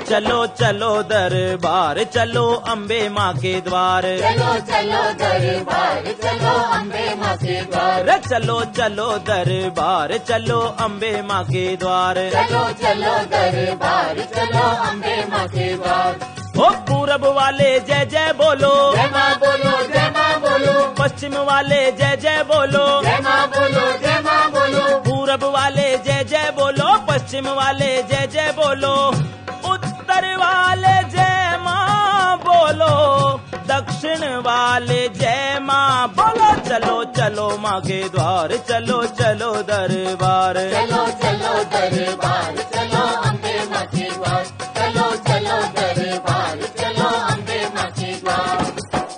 चलो चलो दरबार, चलो अम्बे माँ के द्वार। चलो चलो दरबार, चलो अम्बे माँ के द्वार। चलो चलो दरबार, चलो अम्बे माँ के द्वार। चलो चलो दरबार, चलो अम्बे माँ के द्वार। ओ पूरब वाले जय जय बोलो, जय माँ बोलो, जय माँ बोलो। पश्चिम वाले जय जय बोलो, जय माँ बोलो, जय माँ बोलो। पूरब वाले जय जय बोलो, पश्चिम वाले जय जय बोलो, उत्तर वाले जय माँ बोलो, दक्षिण वाले जय माँ बोलो। चलो चलो माँ के द्वार, चलो चलो दरबार। चलो चलो दरबार, चलो अम्बे माँ के द्वार। चलो चलो दरबार, चलो अम्बे माँ के द्वार।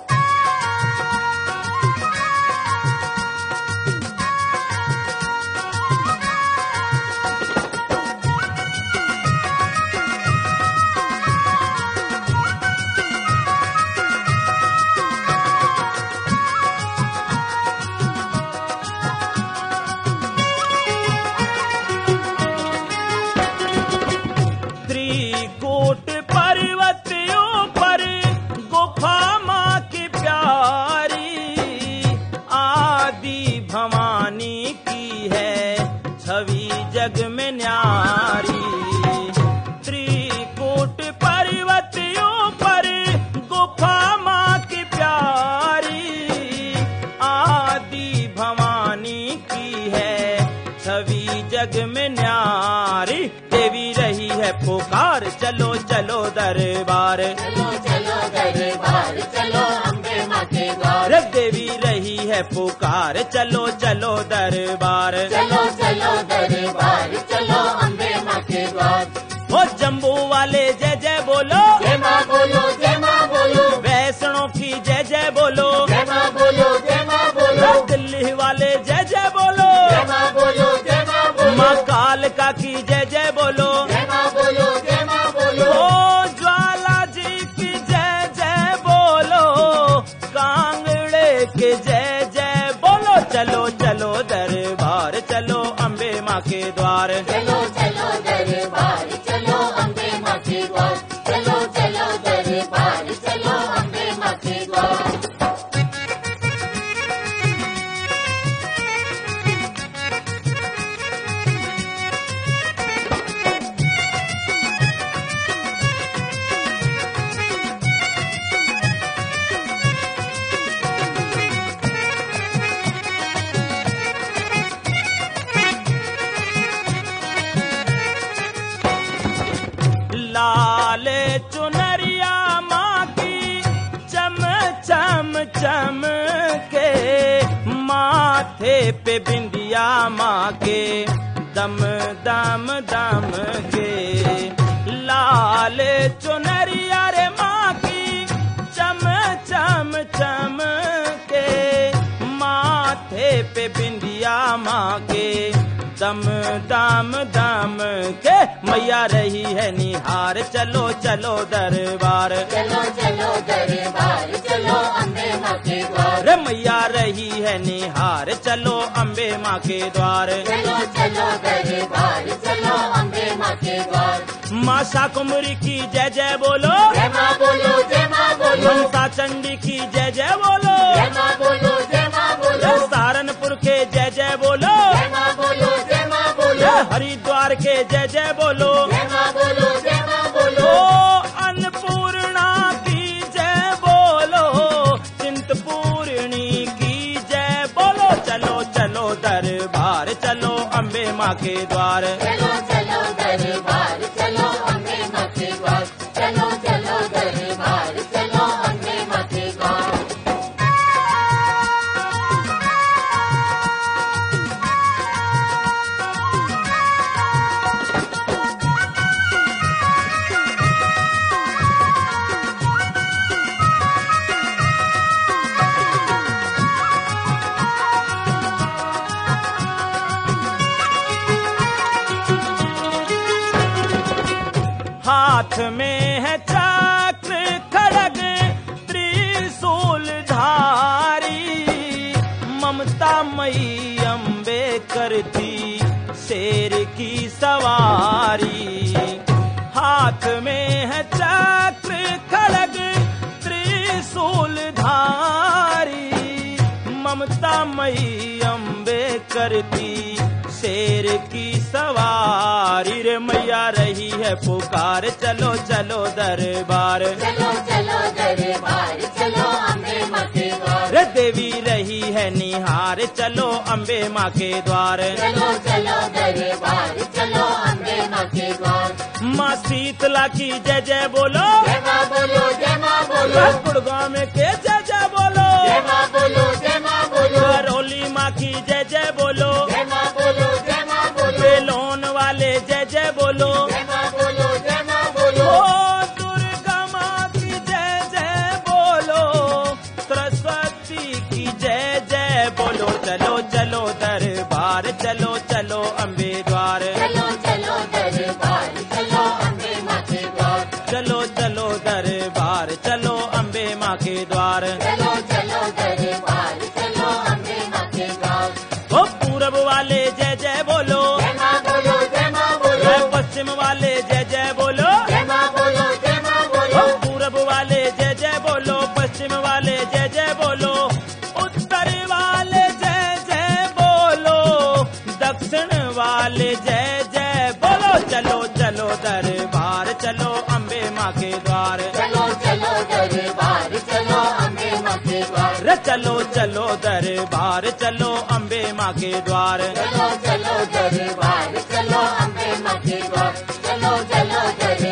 त्रिकूट पर्वतियों पर गुफा माँ की प्यारी, आदि भवानी की है छवि जग में न्यारी। त्रिकूट पर्वतियों पर गुफा माँ की प्यारी, आदि भवानी की है छवि जग में न्यारी। देवी रही है पुकार, चलो चलो दरबार। चलो चलो दरबार, चलो अम्बे माँ के द्वार। देवी रही है पुकार, चलो चलो दरबार। चलो चलो दरबार, चलो अम्बे माँ के द्वार। ओ जम्बू वाले जय जय बोलो, जय माँ बोलो, जय माँ बोलो। वैष्णो की जय जय बोलो, जय माँ बोलो, जय माँ बोलो। दिल्ली वाले जय जय बोलो, जय माँ बोलो, जय माँ बोलो। माँ कालका की जय जय बोलो, जय माँ बोलो, जय माँ बोलो। ओ ज्वाला जी की जय जय बोलो, कांगड़े के जय जय बोलो। चलो चलो दरबार, चलो अम्बे माँ के द्वार। चलो चलो दरबार, चलो अम्बे माँ के द्वार। चलो चलो दरबार, चलो अम्बे माँ के द्वार। लाल चुनरिया माँ की चम चम चम के, माथे पे बिंदिया माँ के दम दम दम के। लाल चुनरिया रे माँ की चम चम चम के, माथे पे बिंदिया माँ के दम दम दम के। मैया रही है निहार, चलो चलो दरबार। चलो चलो दरबार, चलो अम्बे माँ के द्वार। रे मैया रही है निहार, चलो अम्बे माँ के द्वार। चलो चलो दरबार, चलो अम्बे माँ के द्वार। माँ शाकुंभरी की जय जय बोलो, जय माँ बोलो, जय माँ बोलो। ममता चंडी की जय जय बोलो, जय माँ बोलो, जय माँ बोलो। सहारनपुर के जय जय बोलो, जय माँ बोलो, जय माँ बोलो। हरिद्वार के जय जय बोलो, जय माँ बोलो, जय माँ बोलो। ओ अन्नपूर्णा की जय बोलो, चिंतपूर्णी की जय बोलो। चलो चलो दरबार, चलो अम्बे माँ के द्वार। चलो चलो दरबार, चलो अम्बे माँ के द्वार। चलो चलो दरबार, चलो अम्बे माँ के द्वार। हाथ में है चक्र खड़ग त्रिशूल धारी, ममता मई अम्बे करती शेर की सवारी। हाथ हाथ में है चक्र खड़ग त्रिशूल धारी, ममता मई अम्बे करती शेर की सवारी रे मैया रही है पुकार, चलो चलो दरबार, चलो चलो दरबार, चलो अम्बे माँ के द्वार, रे देवी रही है निहार, चलो अम्बे माँ के द्वार, चलो चलो दरबार, चलो अम्बे माँ के द्वार। माँ शीतला की जय जय बोलो, जय माँ बोलो, जय माँ बोलो, गुड़गांव में के जय जय बोलो, जय माँ बोलो, जय माँ बोलो, करौली माँ की जय जय बोलो, जय माँ बोलो, जय माँ बोलो, बेलोन वाले जय जय बोलो, जय माँ बोलो, जय माँ बोलो, ओ दुर्गा माँ की जय जय बोलो, सरस्वती की जय जय बोलो, चलो चलो दरबार, चलो चलो अम्बे द्वार, चलो चलो दरबार, चलो अम्बे माँ के द्वार, चलो चलो दरबार, चलो अम्बे माँ के द्वार, चलो चलो दरबार, चलो अम्बे माँ के द्वार। ओ पूरब वाले जय जय बोलो, जय माँ बोलो, जय माँ बोलो, पश्चिम वाले जय जय बोलो, जय माँ बोलो, जय माँ ओ बोलो, पूरब वाले जय जय बोलो, पश्चिम वाले जय जय बोलो, उत्तर वाले जय जय बोलो, दक्षिण वाले जय जय बोलो, चलो चलो दरबार, चलो अम्बे माँ के द्वार, चलो चलो दरबार, चलो अम्बे माँ के द्वार, रे चलो चलो दरबार, चलो अम्बे माँ के द्वार, चलो चलो दरबार, चलो अम्बे माँ के द्वार, चलो चलो दरबार।